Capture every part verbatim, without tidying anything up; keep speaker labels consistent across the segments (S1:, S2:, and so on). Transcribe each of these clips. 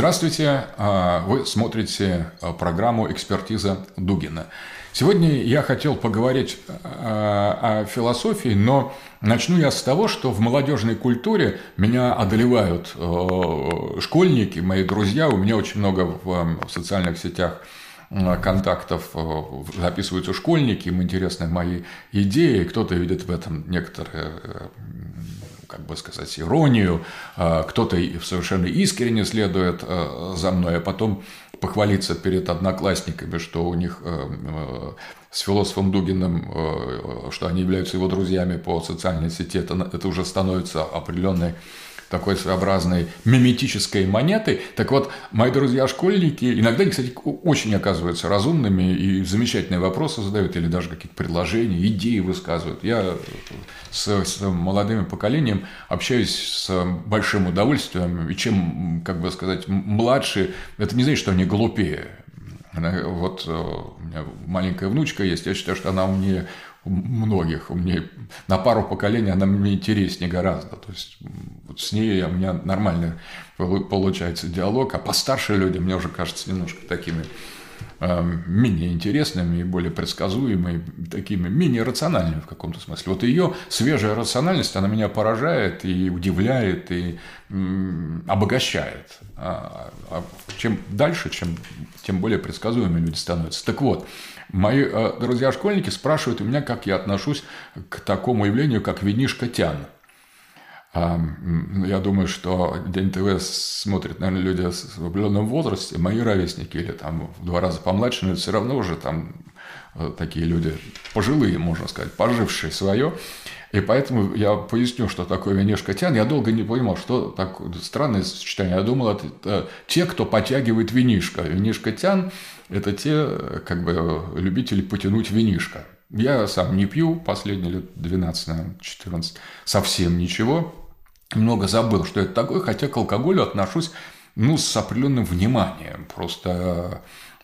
S1: Здравствуйте, вы смотрите программу «Экспертиза Дугина». Сегодня я хотел поговорить о философии, но начну я с того, что в молодежной культуре меня одолевают школьники, мои друзья, у меня очень много в социальных сетях контактов записываются школьники, им интересны мои идеи, кто-то видит в этом некоторые, как бы сказать, иронию, кто-то совершенно искренне следует за мной, а потом похвалиться перед одноклассниками, что у них с философом Дугиным, что они являются его друзьями по социальной сети, это, это уже становится определенной такой своеобразной миметической монетой. Так вот, мои друзья-школьники, иногда они, кстати, очень оказываются разумными и замечательные вопросы задают, или даже какие-то предложения, идеи высказывают. Я с, с молодым поколением общаюсь с большим удовольствием, и чем, как бы сказать, младше, это не значит, что они глупее. Вот у меня маленькая внучка есть, я считаю, что она умнее многих, умнее, на пару поколений она мне интереснее гораздо. То есть вот с ней у меня нормально получается диалог, а постарше люди мне уже кажутся немножко такими э, менее интересными и более предсказуемыми, такими менее рациональными в каком-то смысле. Вот ее свежая рациональность, она меня поражает и удивляет, и э, обогащает. А, а чем дальше, чем, тем более предсказуемыми люди становятся. Так вот, мои друзья-школьники спрашивают у меня, как я отношусь к такому явлению, как винишко тян. Я думаю, что День ТВ смотрят, наверное, люди в определенном возрасте, мои ровесники или там в два раза помладше, но это все равно уже там такие люди пожилые, можно сказать, пожившие свое. И поэтому я поясню, что такое винишко тян. Я долго не понимал, что такое странное сочетание. Я думал, это те, кто потягивает винишко. Винишко тян – это те, как бы, любители потянуть винишко. Я сам не пью последние лет двенадцать, наверное, четырнадцать, совсем ничего. Много забыл, что это такое, хотя к алкоголю отношусь, ну, с определенным вниманием. Просто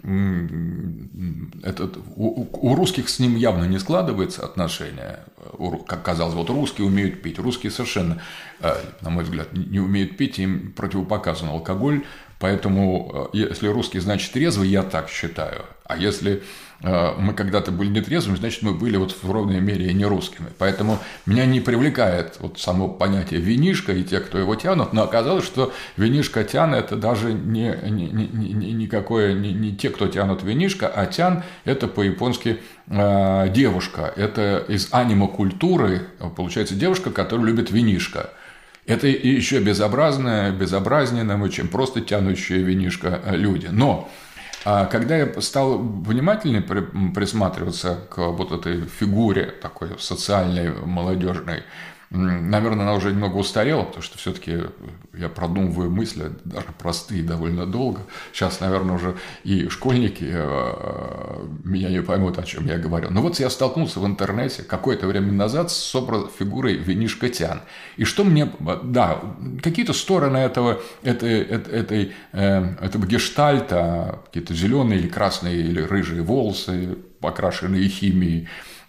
S1: этот, у, у русских с ним явно не складывается отношения. Как казалось, вот русские умеют пить. Русские совершенно, на мой взгляд, не умеют пить, им противопоказан алкоголь. Поэтому, если русский, значит трезвый, я так считаю. А если мы когда-то были нетрезвыми, значит, мы были вот в равной мере и не русскими. Поэтому меня не привлекает вот само понятие винишко и те, кто его тянут, но оказалось, что винишко тян – это даже не, не, не, не, никакое, не, не те, кто тянут винишко, а тян – это по-японски э, девушка. Это из аниме-культуры, получается, девушка, которая любит винишко. Это еще безобразное, безобразнее, чем просто тянущие винишко люди. Но когда я стал внимательнее присматриваться к вот этой фигуре такой социальной, молодежной, наверное, она уже немного устарела, потому что все-таки я продумываю мысли, даже простые, довольно долго. Сейчас, наверное, уже и школьники меня не поймут, о чем я говорю. Но вот я столкнулся в интернете какое-то время назад с образ, фигурой винишко тян. И что мне... Да, какие-то стороны этого, этой, этой, этого гештальта, какие-то зеленые или красные или рыжие волосы, покрашенные химией,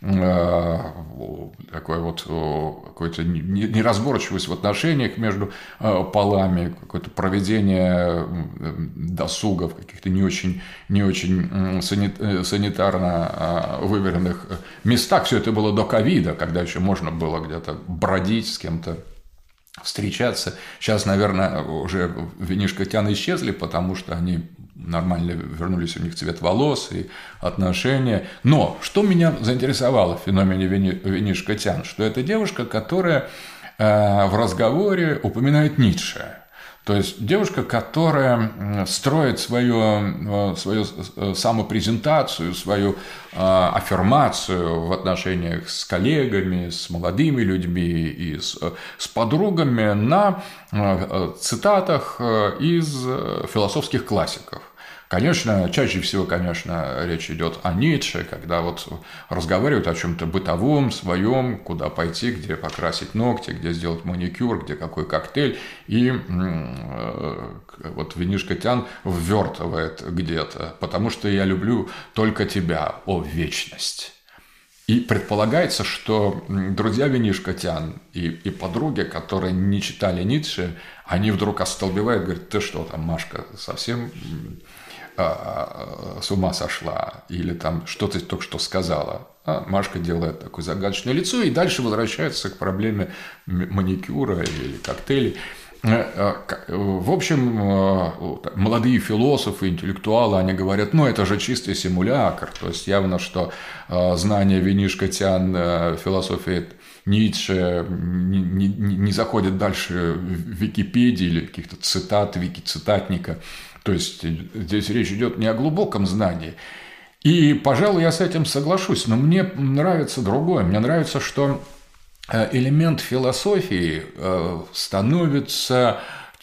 S1: такое вот какое-то неразборчивость в отношениях между полами, какое-то проведение досуга в каких-то не очень, не очень санитарно выверенных местах. Все это было до ковида, когда еще можно было где-то бродить с кем-то, встречаться. Сейчас, наверное, уже винишко тян исчезли, потому что они нормально вернулись, у них цвет волос и отношения. Но что меня заинтересовало в феномене винишко тян, что это девушка, которая э, в разговоре упоминает Ницше. То есть девушка, которая строит свою, свою самопрезентацию, свою аффирмацию в отношениях с коллегами, с молодыми людьми и с, с подругами на цитатах из философских классиков. Конечно, чаще всего, конечно, речь идет о Ницше, когда вот разговаривают о чем-то бытовом, своем, куда пойти, где покрасить ногти, где сделать маникюр, где какой коктейль, и вот винишко тян ввертывает где-то, потому что я люблю только тебя, о вечность. И предполагается, что друзья Винишко Тян и, и подруги, которые не читали Ницше, они вдруг остолбевают, говорят: ты что там, Машка, совсем а, с ума сошла? Или там что ты только что сказала? А Машка делает такое загадочное лицо и дальше возвращается к проблеме маникюра или коктейлей. В общем, молодые философы, интеллектуалы, они говорят: ну, это же чистый симулякр. То есть явно, что знание Винишко Тян, философии Ницше не, не, не заходит дальше в Википедии или каких-то цитат, вики-цитатника. То есть здесь речь идет не о глубоком знании. И, пожалуй, я с этим соглашусь, но мне нравится другое. Мне нравится, что элемент философии становится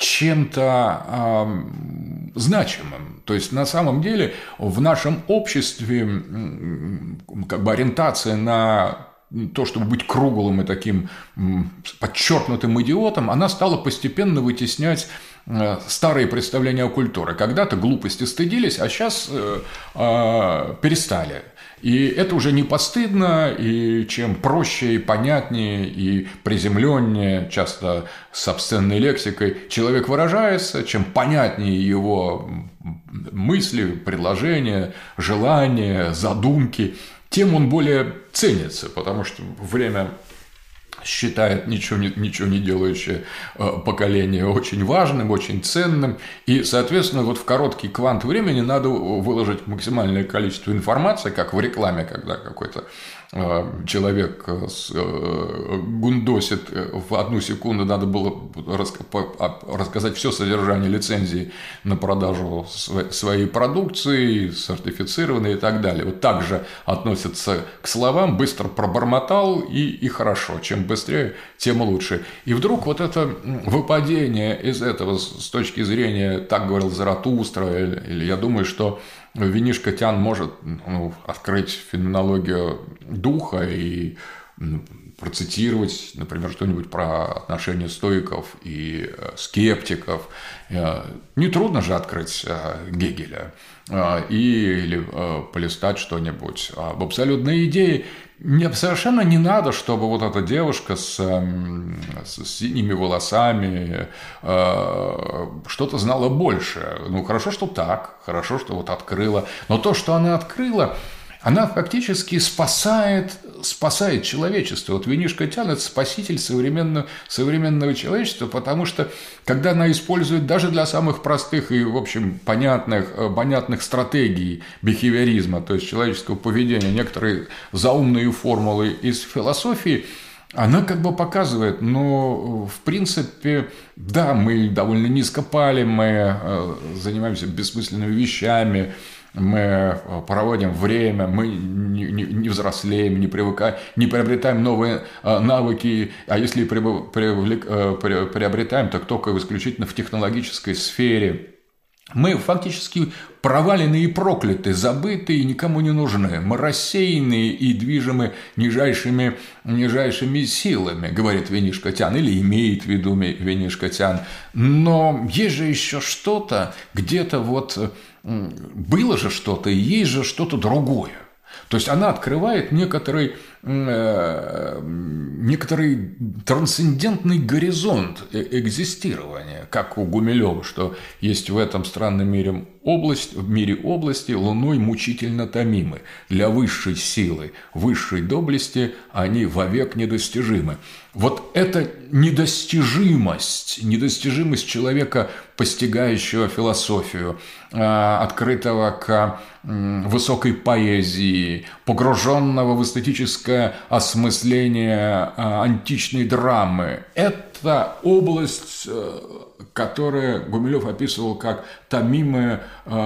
S1: чем-то значимым. То есть, на самом деле, в нашем обществе как бы ориентация на то, чтобы быть круглым и таким подчеркнутым идиотом, она стала постепенно вытеснять старые представления о культуре. Когда-то глупости стыдились, а сейчас э, э, перестали. И это уже не постыдно, и чем проще и понятнее и приземленнее, часто с обсценной лексикой, человек выражается, чем понятнее его мысли, предложения, желания, задумки, тем он более ценится, потому что время считает ничего не, ничего не делающее поколение очень важным, очень ценным. И, соответственно, вот в короткий квант времени надо выложить максимальное количество информации, как в рекламе, когда какой-то человек гундосит в одну секунду, надо было рассказать все содержание лицензии на продажу своей продукции, сертифицированной и так далее. Вот так же относятся к словам: быстро пробормотал и, и хорошо. Чем быстрее, тем лучше. И вдруг вот это выпадение из этого с точки зрения, так говорил Заратустра, или, или я думаю, что Винишко Тян может ну, открыть феноменологию духа и ну, процитировать, например, что-нибудь про отношения стоиков и скептиков. Нетрудно же открыть Гегеля и, или полистать что-нибудь об абсолютной идее. Мне совершенно не надо, чтобы вот эта девушка с, с синими волосами э, что-то знала больше. Ну, хорошо, что так, хорошо, что вот открыла. Но то, что она открыла, она фактически спасает, спасает человечество. Вот Винишко Тян – это спаситель современного, современного человечества, потому что, когда она использует даже для самых простых и, в общем, понятных, понятных стратегий бихевиоризма, то есть человеческого поведения, некоторые заумные формулы из философии, она как бы показывает, ну, в принципе, да, мы довольно низко пали, мы занимаемся бессмысленными вещами, мы проводим время, мы не, не, не взрослеем, не привыкаем, не приобретаем новые навыки, а если привлек, приобретаем, так только исключительно в технологической сфере. Мы фактически провалены и прокляты, забыты и никому не нужны. Мы рассеяны и движимы нижайшими, нижайшими силами, говорит Винишко Тян, или имеет в виду Винишко Тян. Но есть же еще что-то, где-то вот было же что-то, и есть же что-то другое. То есть она открывает некоторый, э, некоторый трансцендентный горизонт экзистирования, как у Гумилева, что есть в этом странном мире область, в мире области луной мучительно томимы. Для высшей силы, высшей доблести они вовек недостижимы. Вот эта недостижимость, недостижимость человека, постигающего философию, открытого к высокой поэзии, погруженного в эстетическое осмысление античной драмы. Это область, которую Гумилев описывал как томимая,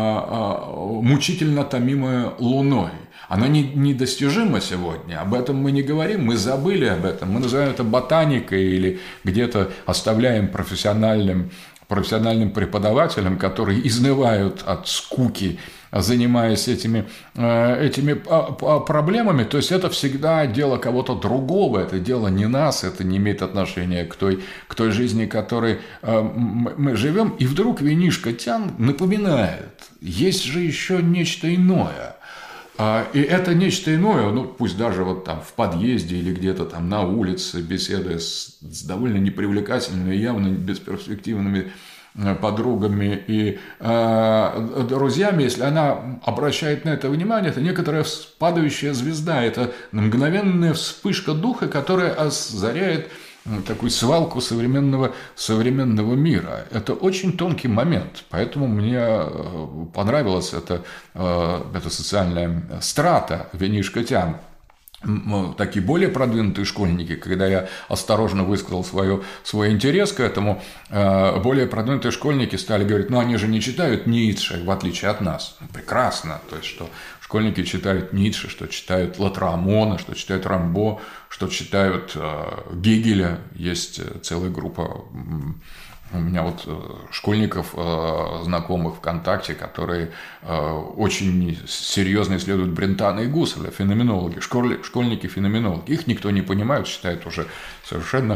S1: мучительно томимая луной. Она недостижима сегодня, об этом мы не говорим, мы забыли об этом, мы называем это ботаникой или где-то оставляем профессиональным, профессиональным преподавателям, которые изнывают от скуки, занимаясь этими, этими проблемами. То есть это всегда дело кого-то другого, это дело не нас, это не имеет отношения к той, к той жизни, в которой мы живем. И вдруг Винишко Тян напоминает, есть же еще нечто иное. И это нечто иное, ну, пусть даже вот там в подъезде или где-то там на улице, беседуя с, с довольно непривлекательными, явно бесперспективными подругами и э, друзьями, если она обращает на это внимание, это некоторая падающая звезда, это мгновенная вспышка духа, которая озаряет такую свалку современного, современного мира. Это очень тонкий момент, поэтому мне понравилась эта, эта социальная страта винишко-тян. Такие более продвинутые школьники, когда я осторожно высказал свое, свой интерес к этому, более продвинутые школьники стали говорить, ну они же не читают Ницше, в отличие от нас. Прекрасно, то есть что школьники читают Ницше, что читают Лотромона, что читают Рамбо, что читают Гегеля, есть целая группа. У меня вот школьников, знакомых ВКонтакте, которые очень серьезно исследуют Брентана и Гусселя, феноменологи, школьники-феноменологи. Их никто не понимает, считают уже совершенно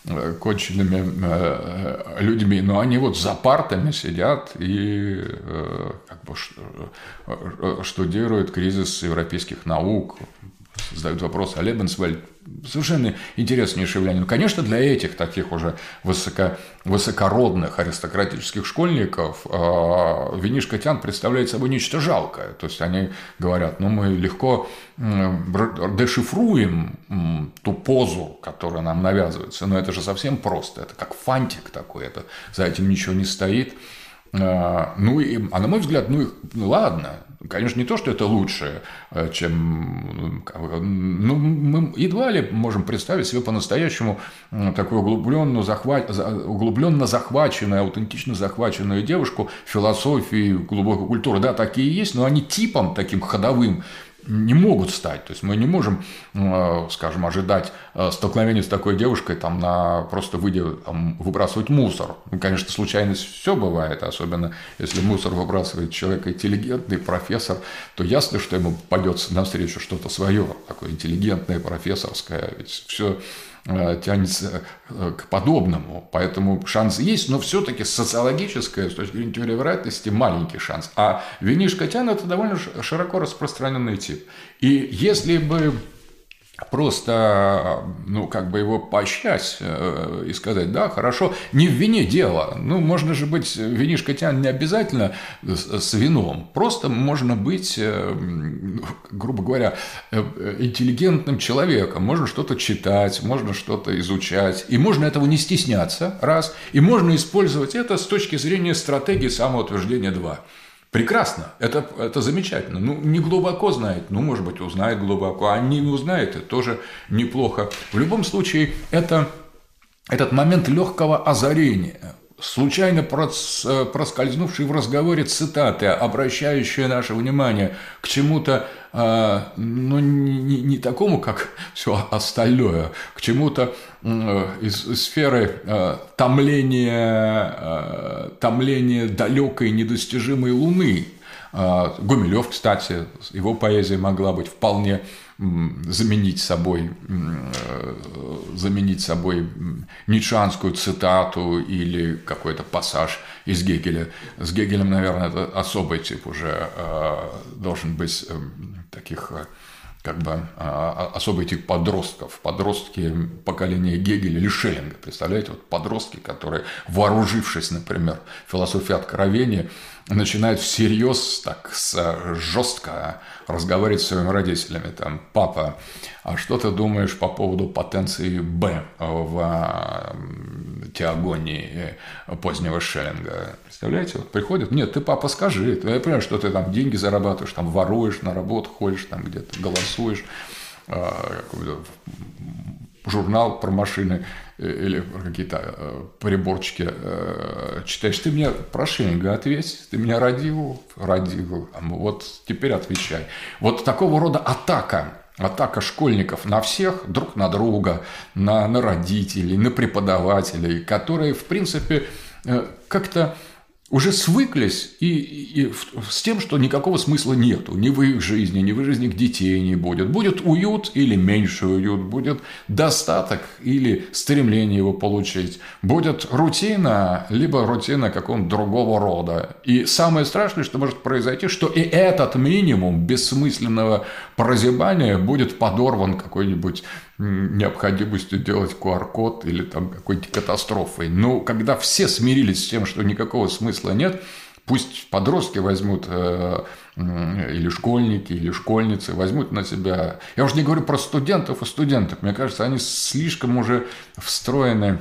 S1: конченными людьми, но они вот за партами сидят и как бы штудируют кризис европейских наук, задают вопрос о Лебенсвальд. Совершенно интереснейшее явление. Ну, конечно, для этих таких уже высоко, высокородных аристократических школьников э, винишко-тян представляет собой нечто жалкое. То есть они говорят, ну мы легко э, дешифруем э, ту позу, которая нам навязывается, но это же совсем просто, это как фантик такой, это, за этим ничего не стоит. Ну, и, а на мой взгляд, ну, ну ладно, конечно, не то, что это лучше, чем... Ну, мы едва ли можем представить себе по-настоящему такую углубленно, захват, углубленно захваченную, аутентично захваченную девушку философии, глубокой культуры. Да, такие есть, но они типом таким ходовым не могут стать. То есть мы не можем, скажем, ожидать столкновения с такой девушкой, там, на просто выйдя там, выбрасывать мусор. Ну, конечно, случайность все бывает, особенно если мусор выбрасывает человек интеллигентный, профессор, то ясно, что ему попадется навстречу что-то свое, такое интеллигентное, профессорское. Ведь все тянется к подобному, поэтому шанс есть, но все-таки социологическое, с точки зрения теории вероятности, маленький шанс. А винишко-тян – это довольно широко распространенный тип. И если бы просто, ну, как бы его поощрять и сказать, да, хорошо, не в вине дело. Ну, можно же быть винишко-тян не обязательно с вином. Просто можно быть, грубо говоря, интеллигентным человеком. Можно что-то читать, можно что-то изучать. И можно этого не стесняться, раз. И можно использовать это с точки зрения стратегии самоутверждения, два. Прекрасно, это, это замечательно. Ну, не глубоко знает, ну, может быть, узнает глубоко, а не узнает, это тоже неплохо. В любом случае, это, этот момент легкого озарения, случайно проскользнувшие в разговоре цитаты, обращающие наше внимание к чему-то, ну, не, не такому, как все остальное, к чему-то из, из сферы томления, томления далекой недостижимой луны. Гумилев, кстати, его поэзия могла быть вполне заменить собой, заменить собой ницшеанскую цитату или какой-то пассаж из Гегеля. С Гегелем, наверное, это особый тип уже должен быть таких, как бы, особый тип подростков. Подростки поколения Гегеля или Шеллинга. Представляете, вот подростки, которые, вооружившись, например, философией откровения, начинают всерьез так жестко разговаривать с своими родителями. Там, папа, а что ты думаешь по поводу потенции Б в теогонии позднего Шеллинга? Представляете, вот приходит, нет, ты, папа, скажи, я понимаю, что ты там деньги зарабатываешь, там воруешь, на работу ходишь, там где-то голосуешь, журнал про машины или про какие-то приборчики читаешь. Ты мне про Шеллинга ответь, ты меня родил, родил, вот теперь отвечай. Вот такого рода атака, атака школьников на всех, друг на друга, на, на родителей, на преподавателей, которые, в принципе, как-то уже свыклись и, и, и с тем, что никакого смысла нету. Ни в их жизни, ни в жизни их детей не будет. Будет уют или меньше уют. Будет достаток или стремление его получить. Будет рутина, либо рутина какого-то другого рода. И самое страшное, что может произойти, что и этот минимум бессмысленного прозябания будет подорван какой-нибудь необходимостью делать ку ар код или там какой-то катастрофой. Но когда все смирились с тем, что никакого смысла нет, пусть подростки возьмут, э, или школьники, или школьницы возьмут на себя. Я уже не говорю про студентов и студенток. Мне кажется, они слишком уже встроены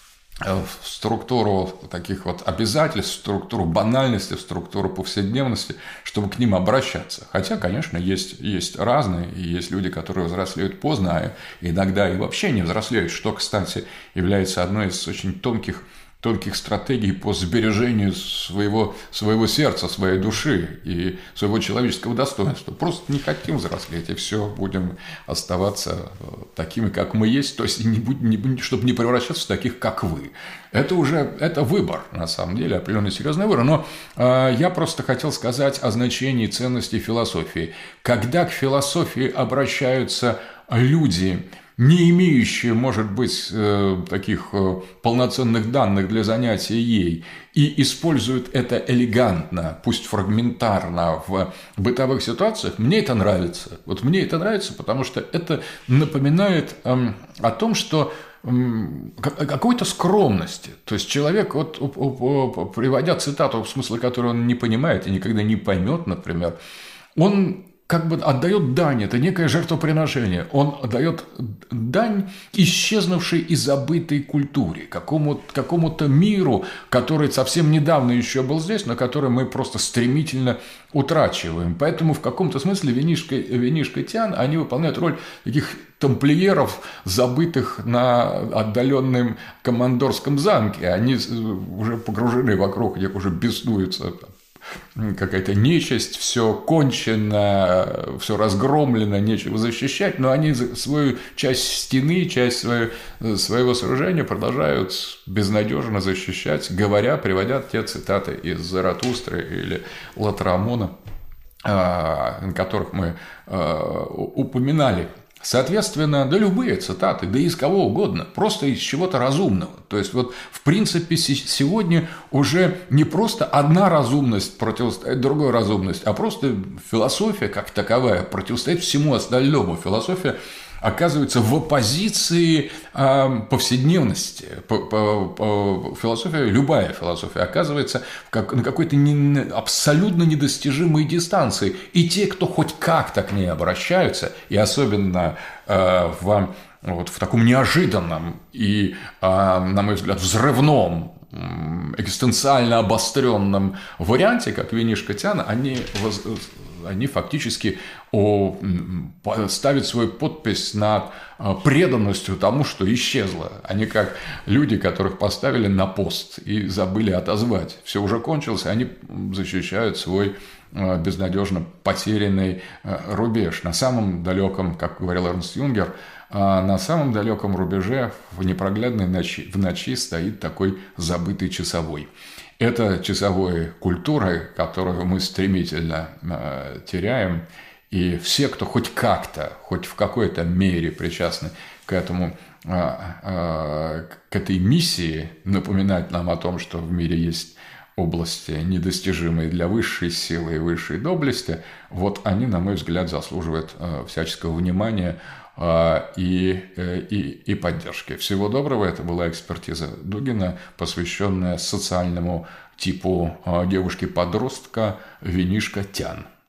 S1: в структуру таких вот обязательств, в структуру банальности, в структуру повседневности, чтобы к ним обращаться. Хотя, конечно, есть, есть разные, и есть люди, которые взрослеют поздно, а иногда и вообще не взрослеют, что, кстати, является одной из очень тонких тонких стратегий по сбережению своего, своего сердца, своей души и своего человеческого достоинства. Просто не хотим взрослеть, и все, будем оставаться такими, как мы есть, то есть не, не, чтобы не превращаться в таких, как вы. Это уже это выбор, на самом деле, определенный серьезный выбор. Но э, я просто хотел сказать о значении ценностей философии. Когда к философии обращаются люди, не имеющие, может быть, таких полноценных данных для занятия ей, и используют это элегантно, пусть фрагментарно в бытовых ситуациях, мне это нравится. Вот мне это нравится, потому что это напоминает о том, что какой-то скромности. То есть человек, вот, приводя цитату, в смысле которой он не понимает и никогда не поймет, например, он как бы отдает дань, это некое жертвоприношение. Он отдает дань исчезнувшей и забытой культуре, какому-то, какому-то миру, который совсем недавно еще был здесь, но который мы просто стремительно утрачиваем. Поэтому в каком-то смысле винишко, винишко Тян, они выполняют роль таких тамплиеров, забытых на отдаленном командорском замке. Они уже погружены вокруг, где уже беснуются какая-то нечисть, все кончено, все разгромлено, нечего защищать, но они свою часть стены, часть свою, своего сооружения продолжают безнадежно защищать, говоря, приводя те цитаты из Заратустры или Латрамона, о которых мы упоминали. Соответственно, да любые цитаты, да из кого угодно, просто из чего-то разумного. То есть, вот в принципе сегодня уже не просто одна разумность противостоит другой разумности, а просто философия как таковая противостоит всему остальному. Философия оказывается в оппозиции э, повседневности. По, по, по, философия, любая философия оказывается как, на какой-то не, абсолютно недостижимой дистанции. И те, кто хоть как-то к ней обращаются, и особенно э, в, вот, в таком неожиданном и, э, на мой взгляд, взрывном, экзистенциально обостренном варианте, как винишко Тяна, они, они фактически о, ставят свою подпись над преданностью тому, что исчезло. Они как люди, которых поставили на пост и забыли отозвать. Все уже кончилось, они защищают свой безнадежно потерянный рубеж. На самом далеком, как говорил Эрнст Юнгер, на самом далеком рубеже в непроглядной ночи, в ночи стоит такой забытый часовой. Это часовой культура, которую мы стремительно теряем. И все, кто хоть как-то, хоть в какой-то мере причастны к этому, к этой миссии, напоминать нам о том, что в мире есть области, недостижимые для высшей силы и высшей доблести, вот они, на мой взгляд, заслуживают всяческого внимания и, и, и поддержки. Всего доброго. Это была экспертиза Дугина, посвященная социальному типу девушки-подростка винишко Тян.